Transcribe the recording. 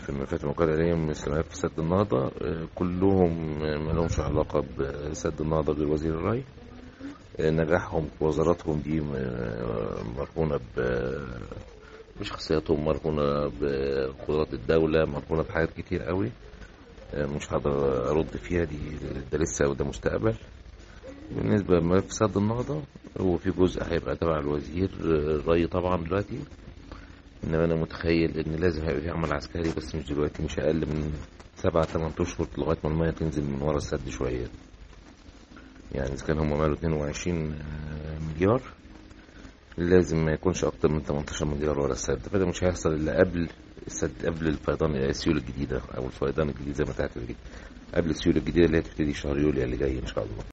في الملفات الموجودة عليهم استمرارات في سد النهضة، كلهم ما لهمش علاقة بسد النهضة غير وزير الري. نجاحهم في وزاراتهم دي مرهونة بشخصياتهم، مرهونة بقدرات الدولة، مرهونة بحاجات كتير قوي. مش هقدر أرد فيها دي، ده لسه وده مستقبل. بالنسبة لملف سد النهضة، هو في جزء هيبقى تبع الوزير الري طبعا دلوقتي، انما انا متخيل ان لازم هيبقى في عمل عسكري، بس مش دلوقتي، مش اقل من 7-8 اشهر لغايه ما الميه تنزل من ورا السد شويه. يعني اذا كان هم مالوا 22 مليار، لازم ما يكونش اكتر من 18 مليار ورا السد، فده مش هيحصل الا قبل السد، قبل الفيضان، السيول الجديده او الفيضان الجديد زي ما تعتبريه، قبل السيول الجديده اللي هتبتدي شهر يوليو اللي جاي ان شاء الله.